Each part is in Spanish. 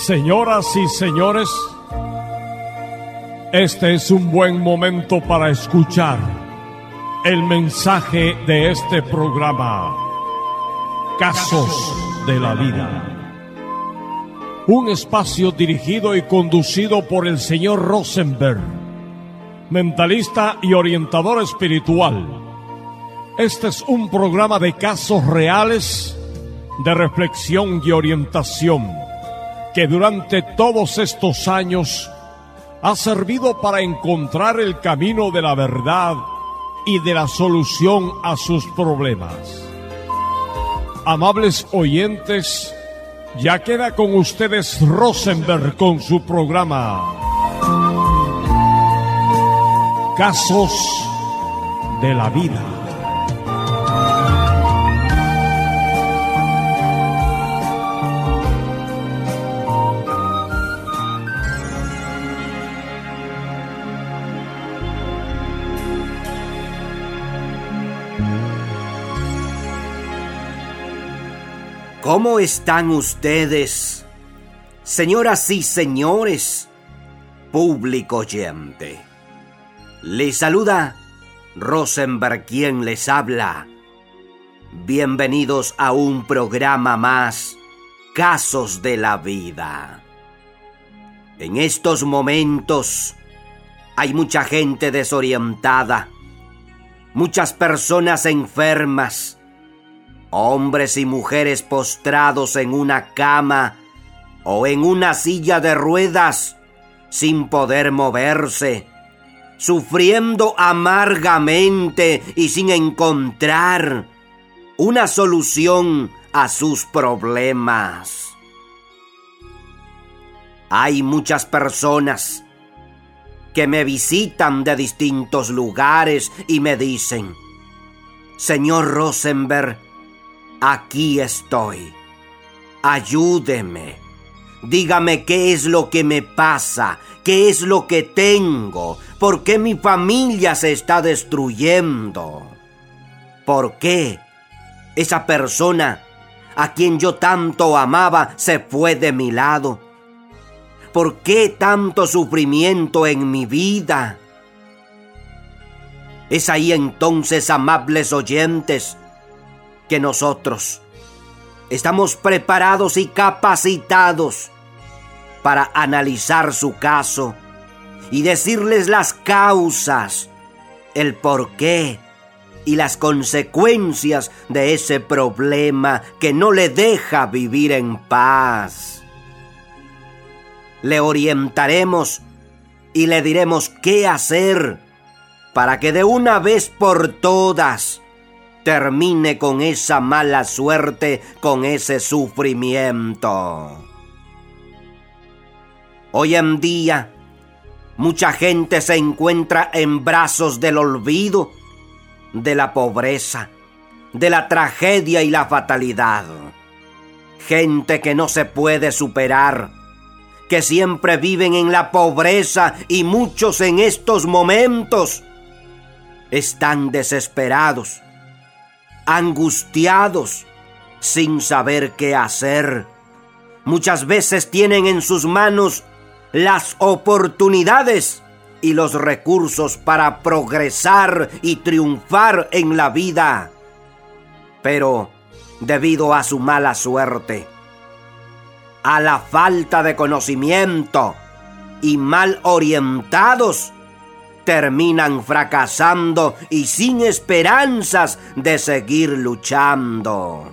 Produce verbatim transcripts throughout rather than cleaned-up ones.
Señoras y señores, este es un buen momento para escuchar el mensaje de este programa, Casos de la Vida. Un espacio dirigido y conducido por el señor Rosenberg, mentalista y orientador espiritual. Este es un programa de casos reales, de reflexión y orientación, que durante todos estos años ha servido para encontrar el camino de la verdad y de la solución a sus problemas. Amables oyentes, ya queda con ustedes Rosenberg con su programa Casos de la Vida. ¿Cómo están ustedes, señoras y señores, público oyente? Les saluda Rosenberg, quien les habla. Bienvenidos a un programa más, Casos de la Vida. En estos momentos hay mucha gente desorientada, muchas personas enfermas, hombres y mujeres postrados en una cama o en una silla de ruedas sin poder moverse, sufriendo amargamente y sin encontrar una solución a sus problemas. Hay muchas personas que me visitan de distintos lugares y me dicen: Señor Rosenberg, aquí estoy. Ayúdeme. Dígame qué es lo que me pasa, qué es lo que tengo, por qué mi familia se está destruyendo, por qué esa persona a quien yo tanto amaba se fue de mi lado, por qué tanto sufrimiento en mi vida. Es ahí entonces, amables oyentes, que nosotros estamos preparados y capacitados para analizar su caso y decirles las causas, el porqué y las consecuencias de ese problema que no le deja vivir en paz. Le orientaremos y le diremos qué hacer para que de una vez por todas termine con esa mala suerte, con ese sufrimiento. Hoy en día, mucha gente se encuentra en brazos del olvido, de la pobreza, de la tragedia y la fatalidad. Gente que no se puede superar, que siempre viven en la pobreza, y muchos en estos momentos están desesperados, angustiados, sin saber qué hacer. Muchas veces tienen en sus manos las oportunidades y los recursos para progresar y triunfar en la vida, pero debido a su mala suerte, a la falta de conocimiento y mal orientados, terminan fracasando y sin esperanzas de seguir luchando.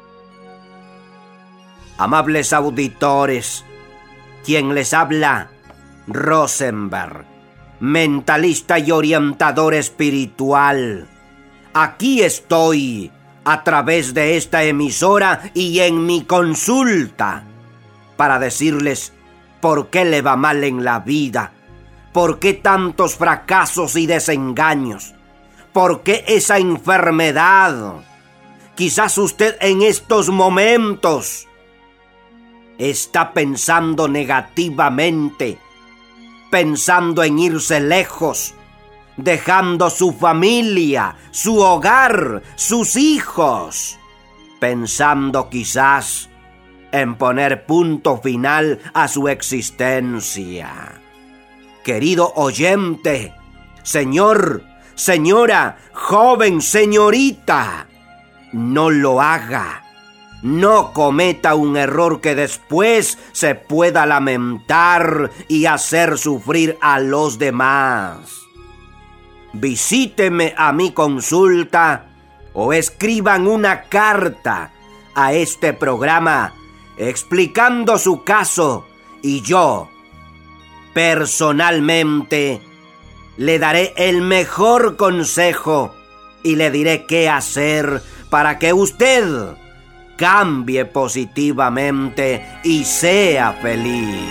Amables auditores, quien les habla, Rosenberg, mentalista y orientador espiritual. Aquí estoy, a través de esta emisora y en mi consulta, para decirles por qué le va mal en la vida, por qué tantos fracasos y desengaños, por qué esa enfermedad. Quizás usted en estos momentos está pensando negativamente, pensando en irse lejos, dejando su familia, su hogar, sus hijos, pensando quizás en poner punto final a su existencia. Querido oyente, señor, señora, joven, señorita, no lo haga. No cometa un error que después se pueda lamentar y hacer sufrir a los demás. Visíteme a mi consulta o escriban una carta a este programa explicando su caso y yo, personalmente, le daré el mejor consejo y le diré qué hacer para que usted cambie positivamente y sea feliz.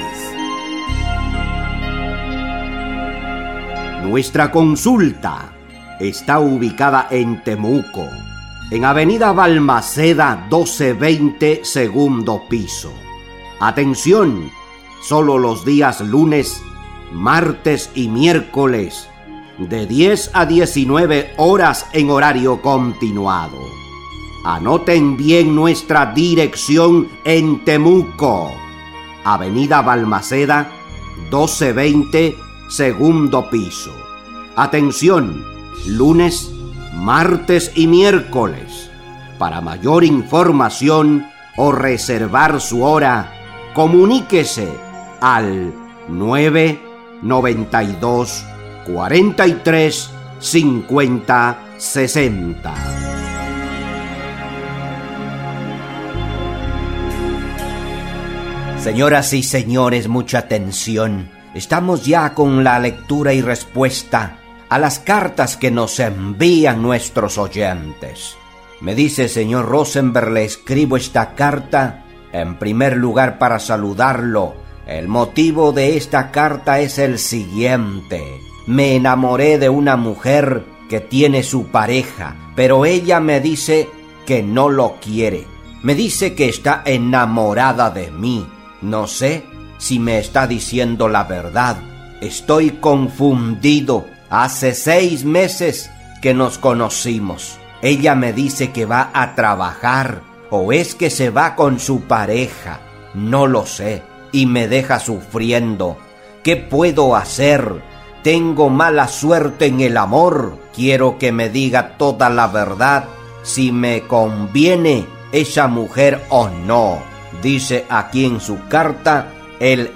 Nuestra consulta está ubicada en Temuco, en Avenida Balmaceda doce veinte, segundo piso. Atención, solo los días lunes, martes y miércoles, de diez a diecinueve horas en horario continuado. Anoten bien nuestra dirección en Temuco, Avenida Balmaceda, doce veinte, segundo piso. Atención, lunes, martes y miércoles. Para mayor información o reservar su hora, comuníquese al nueve noventa y dos, cuarenta y tres, cincuenta, sesenta. Señoras y señores, mucha atención. Estamos ya con la lectura y respuesta a las cartas que nos envían nuestros oyentes. Me dice, señor Rosenberg, le escribo esta carta en primer lugar para saludarlo. El motivo de esta carta es el siguiente. Me enamoré de una mujer que tiene su pareja, pero ella me dice que no lo quiere. Me dice que está enamorada de mí. No sé si me está diciendo la verdad. Estoy confundido. Hace seis meses que nos conocimos. Ella me dice que va a trabajar o es que se va con su pareja. No lo sé y me deja sufriendo. ¿Qué puedo hacer? Tengo mala suerte en el amor. Quiero que me diga toda la verdad, si me conviene esa mujer o no. Dice aquí en su carta el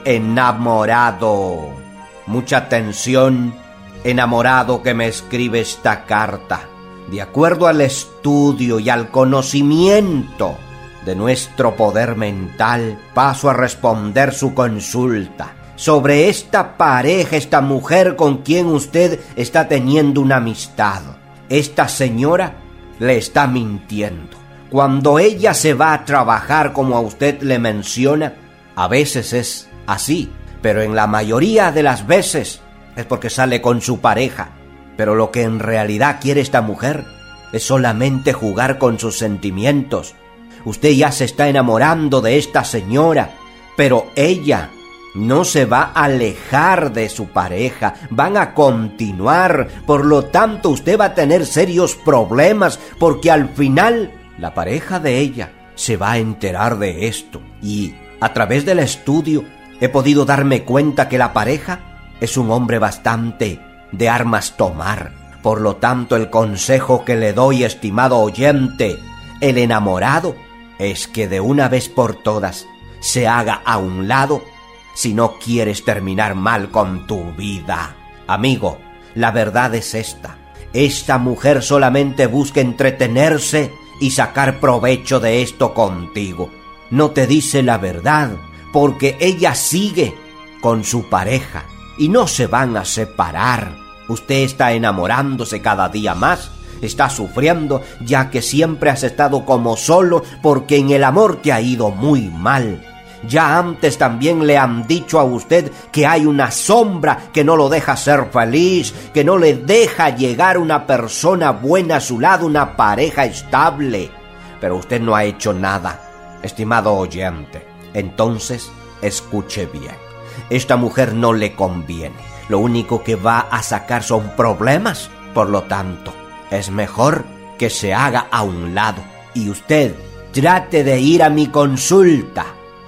enamorado. Mucha atención, enamorado que me escribe esta carta. De acuerdo al estudio y al conocimiento de nuestro poder mental, paso a responder su consulta sobre esta pareja, esta mujer con quien usted está teniendo una amistad. Esta señora le está mintiendo. Cuando ella se va a trabajar, como a usted le menciona, a veces es así, pero en la mayoría de las veces es porque sale con su pareja. Pero lo que en realidad quiere esta mujer es solamente jugar con sus sentimientos. Usted ya se está enamorando de esta señora, pero ella no se va a alejar de su pareja, van a continuar. Por lo tanto, usted va a tener serios problemas, porque al final la pareja de ella se va a enterar de esto. Y a través del estudio he podido darme cuenta que la pareja es un hombre bastante de armas tomar. Por lo tanto, el consejo que le doy, estimado oyente, el enamorado, es que de una vez por todas se haga a un lado si no quieres terminar mal con tu vida. Amigo, la verdad es esta. Esta mujer solamente busca entretenerse y sacar provecho de esto contigo. No te dice la verdad, porque ella sigue con su pareja y no se van a separar. Usted está enamorándose cada día más, está sufriendo, ya que siempre has estado como solo, porque en el amor te ha ido muy mal. Ya antes también le han dicho a usted que hay una sombra que no lo deja ser feliz, que no le deja llegar una persona buena a su lado, una pareja estable. Pero usted no ha hecho nada, estimado oyente. Entonces, escuche bien. Esta mujer no le conviene. Lo único que va a sacar son problemas. Por lo tanto, es mejor que se haga a un lado. Y usted trate de ir a mi consulta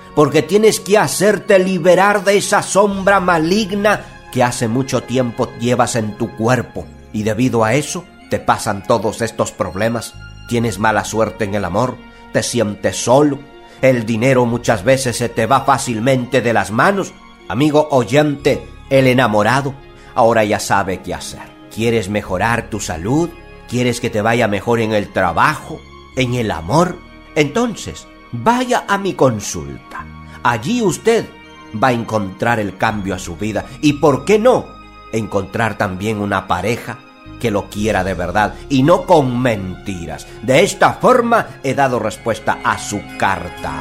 porque tienes que hacerte liberar de esa sombra maligna que hace mucho tiempo llevas en tu cuerpo, y debido a eso te pasan todos estos problemas. Tienes mala suerte en el amor, te sientes solo, el dinero muchas veces se te va fácilmente de las manos. Amigo oyente, el enamorado ahora ya sabe qué hacer. ¿Quieres mejorar tu salud? ¿Quieres que te vaya mejor en el trabajo? ¿En el amor? Entonces, vaya a mi consulta. Allí usted va a encontrar el cambio a su vida. ¿Y por qué no encontrar también una pareja que lo quiera de verdad y no con mentiras? De esta forma he dado respuesta a su carta.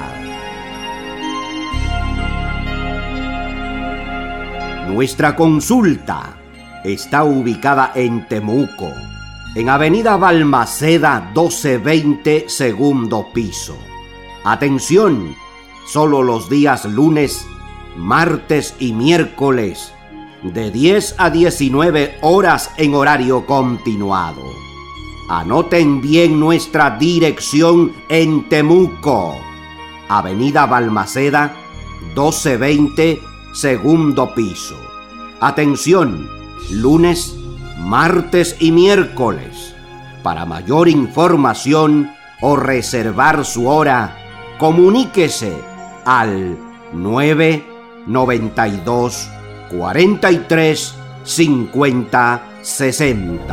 Nuestra consulta está ubicada en Temuco, en Avenida Balmaceda doce veinte, segundo piso. Atención, solo los días lunes, martes y miércoles, de diez a diecinueve horas en horario continuado. Anoten bien nuestra dirección en Temuco, Avenida Balmaceda doce veinte, segundo piso. Atención, lunes, martes y miércoles. Para mayor información o reservar su hora, comuníquese al nueve noventa y dos, cuarenta y tres, cincuenta, sesenta.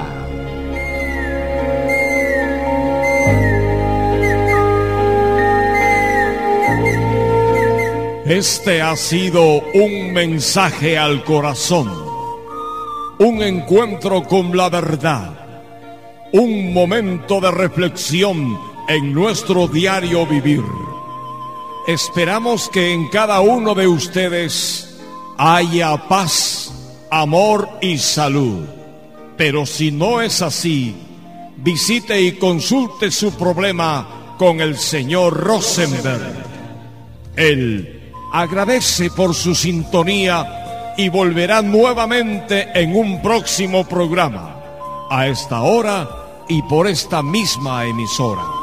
Este ha sido un mensaje al corazón, un encuentro con la verdad, un momento de reflexión en nuestro diario vivir. Esperamos que en cada uno de ustedes haya paz, amor y salud. Pero si no es así, visite y consulte su problema con el señor Rosenberg. Él agradece por su sintonía y volverá nuevamente en un próximo programa, a esta hora y por esta misma emisora.